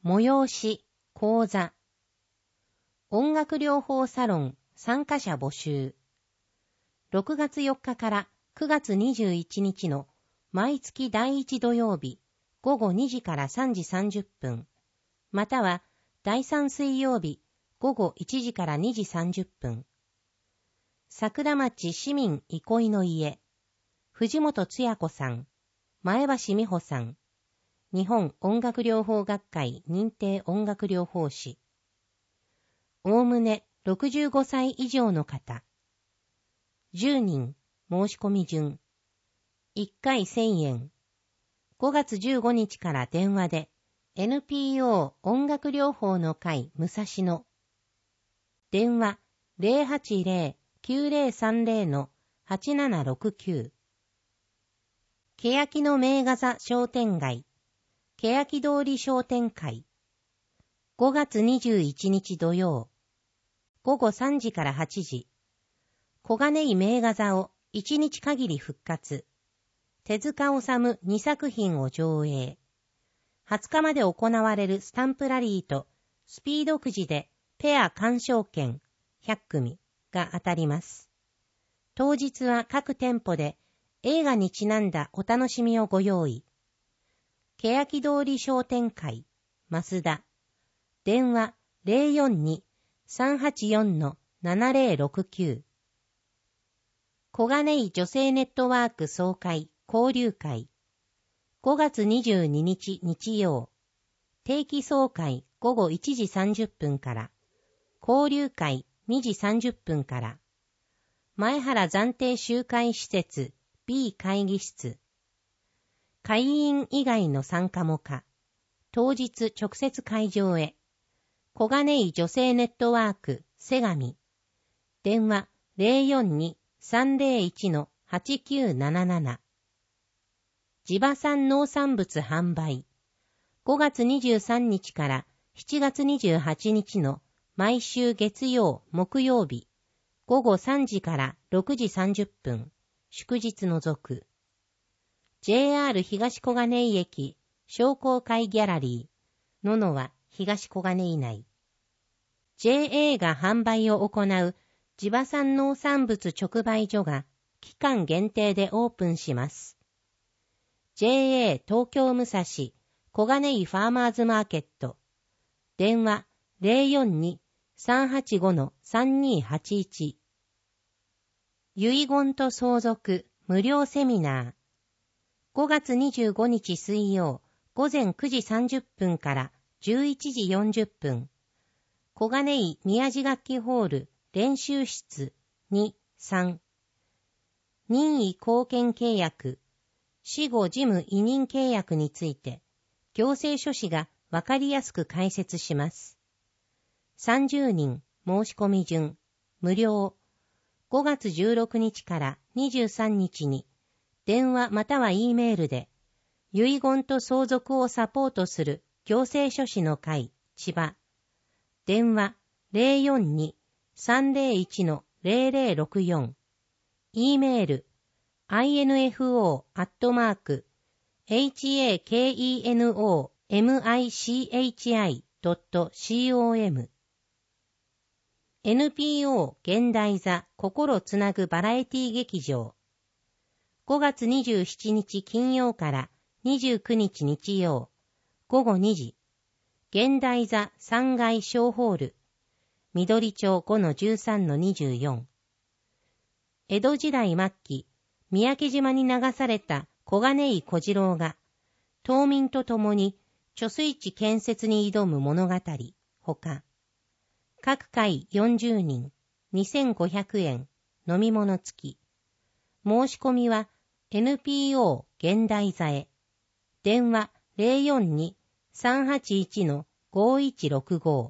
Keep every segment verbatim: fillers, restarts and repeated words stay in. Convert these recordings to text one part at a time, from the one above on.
催し、講座。音楽療法サロン参加者募集。ろくがつよっかからくがつにじゅういちにちの毎月だいいち土曜日ごごにじからさんじさんじゅっぷん、またはだいさん水曜日ごごいちじからにじさんじゅっぷん。桜町市民憩いの家、藤本つや子さん、前橋美穂さん、日本音楽療法学会認定音楽療法士。おおむねろくじゅうごさい以上の方。じゅうにん、申し込み順。いっかいせんえん。ごがつじゅうごにちから電話で エヌピーオー 音楽療法の会武蔵野。電話 ゼロはちゼロ きゅうゼロさんゼロ のはちななろくきゅう。欅の名画座商店街、欅通り商店会。ごがつにじゅういちにち土曜、ごごさんじからはちじ。小金井名画座をいちにち限り復活。手塚治虫にさく品を上映。はつかまで行われるスタンプラリーとスピードくじでペア鑑賞券ひゃっくみが当たります。当日は各店舗で映画にちなんだお楽しみをご用意。欅通り商店会、増田。電話 ゼロよんに さんはちよん のななゼロろくきゅう。小金井女性ネットワーク総会交流会。ごがつにじゅうににち日曜。定期総会ごごいちじさんじゅっぷんから。交流会にじさんじゅっぷんから。前原暫定集会施設 B 会議室。会員以外の参加も可。当日直接会場へ。小金井女性ネットワーク瀬上。電話 ゼロよんに さんゼロいち のはちきゅうなななな。地場産農産物販売。ごがつにじゅうさんにちからしちがつにじゅうはちにちの毎週月曜、木曜日、ごごさんじからろくじさんじゅっぷん、祝日除く。ジェイアール 東小金井駅、商工会ギャラリー、ののは東小金井内。ジェイエー が販売を行う地場産農産物直売所が期間限定でオープンします。ジェイエー 東京武蔵小金井ファーマーズマーケット。電話 ゼロよんに さんはちご のさんにーはちいち。遺言と相続無料セミナー。ごがつにじゅうごにち水曜午前くじさんじゅっぷんからじゅういちじよんじゅっぷん。小金井宮地楽器ホール練習室に、さん。任意後見契約、死後事務委任契約について、行政書士がわかりやすく解説します。さんじゅうにん申し込み順、無料。ごがつじゅうろくにちからにじゅうさんにちに、電話または E メールで、遺言と相続をサポートする行政書士の会、千葉。電話 ゼロよんに さんゼロいち のゼロゼロろくよん。E メール アイエヌエフオー アットマーク エイチエーケーイーエヌオーエムアイシーエイチアイ ドット コム。エヌピーオー 現代座心つなぐバラエティ劇場。ごがつにじゅうしちにち金曜からにじゅうくにち日曜、ごごにじ。現代座さんがい小ホール。緑町 ごのじゅうさんのにじゅうよん。江戸時代末期、三宅島に流された小金井小次郎が、島民と共に貯水池建設に挑む物語、ほか。各回よんじゅうにん、にせんごひゃくえん、飲み物付き。申し込みは エヌピーオー 現代座へ。電話 ゼロよんに さんはちいち のごいちろくご。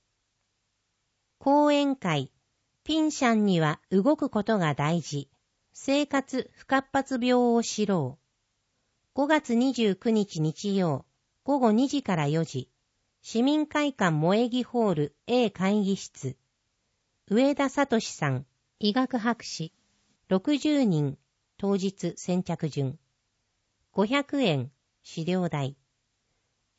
講演会、ピンシャンには動くことが大事。生活不活発病を知ろう。ごがつにじゅうくにち日曜、ごごにじからよじ。市民会館萌木ホール A 会議室。上田聡さん、医学博士。ろくじゅうにん、当日先着順。ごひゃくえん、資料代。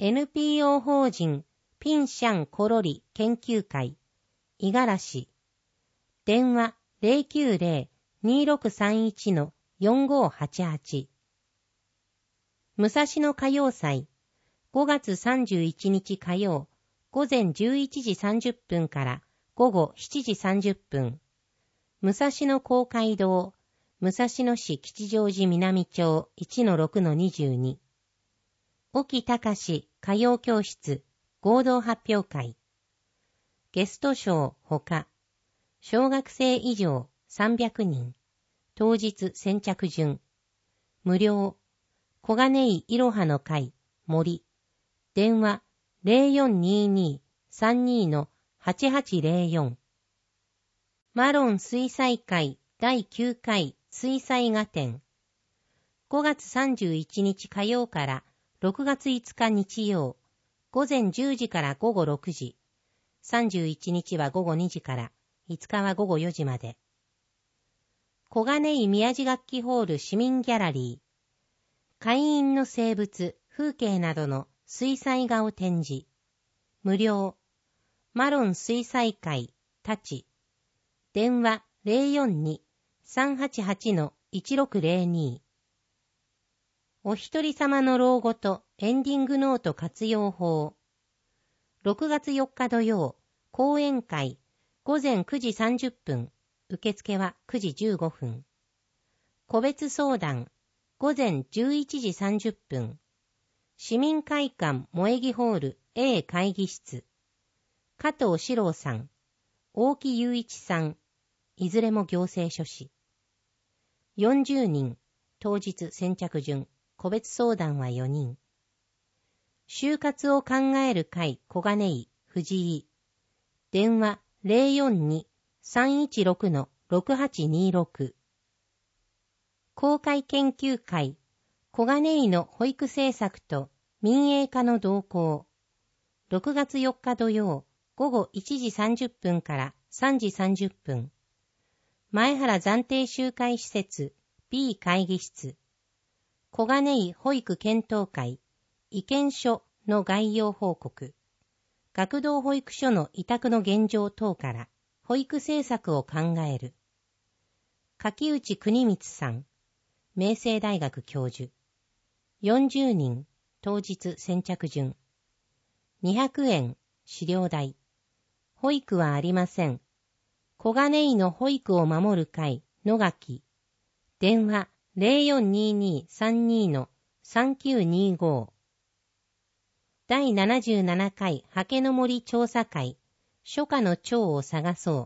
エヌピーオー 法人ピンシャンコロリ研究会、五十嵐。電話 ゼロきゅうゼロ にーろくさんいち よんごはちはち。武蔵野歌謡祭、ごがつさんじゅういちにち火曜、午前じゅういちじさんじゅっぷんから午後しちじさんじゅっぷん。武蔵野公会堂、武蔵野市吉祥寺南町 いちのろくのにじゅうに。沖隆歌謡教室合同発表会。ゲスト賞ほか。小学生以上さんびゃくにん。当日先着順。無料。小金井いろはの会、森。電話 ゼロよんにーにーさんにーのはちはちゼロよん。マロン水彩会だいきゅうかい水彩画展。ごがつさんじゅういちにち火曜からろくがついつか日曜、午前じゅうじから午後ろくじ、さんじゅういちにちは午後にじから、いつかは午後よじまで。小金井宮地楽器ホール市民ギャラリー。会員の生物、風景などの水彩画を展示。無料。マロン水彩会、たち。電話 ゼロよんにーさんはちはちのいちろくゼロに。お一人様の老後とエンディングノート活用法。ろくがつよっか土曜、講演会、午前くじさんじゅっぷん、受付はくじじゅうごふん。個別相談、午前じゅういちじさんじゅっぷん。市民会館萌木ホール A 会議室。加藤史郎さん、大木雄一さん、いずれも行政書士。よんじゅうにん、当日先着順。個別相談はよにん。就活を考える会小金井藤井。電話 ゼロよんにーさんいちろくのろくはちにーろく。公開研究会小金井の保育政策と民営化の動向。ろくがつよっか土曜午後いちじさんじゅっぷんからさんじさんじゅっぷん。前原暫定集会施設 B 会議室。小金井保育検討会意見書の概要報告。学童保育所の委託の現状等から保育政策を考える。柿内国光さん、明星大学教授。よんじゅうにん、当日先着順。にひゃくえん、資料代。保育はありません。小金井の保育を守る会野垣。電話ゼロよんにーにーさんにーのさんきゅうにーご。だいななじゅうななかい刷毛の森調査会初夏の蝶を探そう。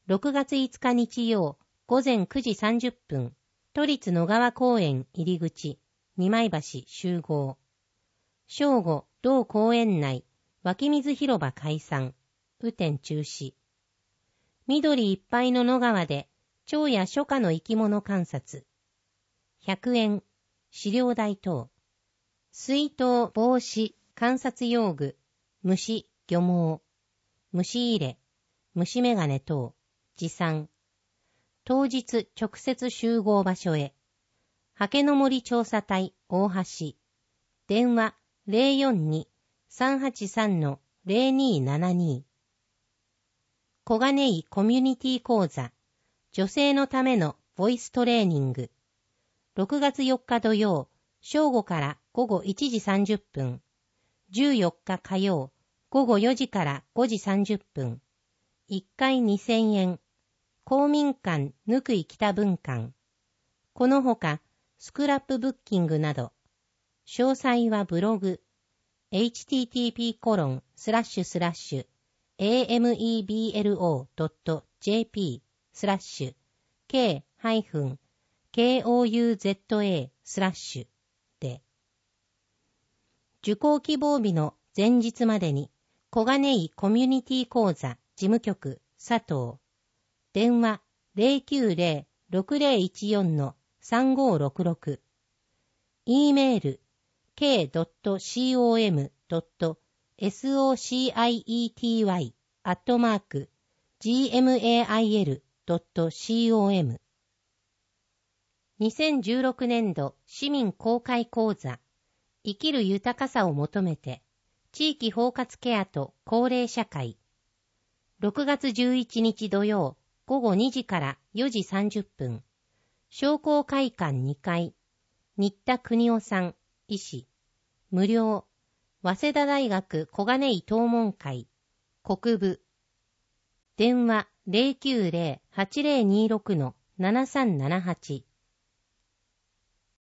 ろくがついつか日曜午前くじさんじゅっぷん。都立野川公園入り口二枚橋集合。正午同公園内湧き水広場開山。雨天中止。緑いっぱいの野川で蝶や初夏の生き物観察。ひゃくえん、飼料代等。水筒、帽子、観察用具、虫、漁網、虫入れ、虫眼鏡等、持参。当日直接集合場所へ。刷毛の森調査隊、大橋。電話ゼロよんにーさんはちさんのゼロにーななに。小金井コミュニティ講座、女性のためのボイストレーニング。ろくがつよっか土曜、正午から午後いちじさんじゅっぷん。じゅうよっか火曜、午後よじからごじさんじゅっぷん。いっかいにせんえん。公民館ぬくい北分館。このほか、スクラップブッキングなど。詳細はブログ。エイチティーティーピーコロンスラッシュスラッシュエーエムイービーエルオードットジェーピースラッシュ ケー ケーオーユーゼットエー スラッシュで。受講希望日の前日までに小金井コミュニティ講座事務局佐藤。電話ゼロきゅうゼロ ろくゼロいちよんのさんごろくろく。e メール ケードットコムドットソシアイイーティーワイ アットマーク ジーエムエーアイエルドットコム。にせんじゅうろくねんど市民公開講座生きる豊かさを求めて、地域包括ケアと高齢社会。ろくがつじゅういちにち土曜、ごごにじからよじさんじゅっぷん。商工会館にかい。新田邦夫さん、医師。無料。早稲田大学小金井東門会。国部。電話 ゼロきゅうゼロ はちゼロにろく ななさんななはち。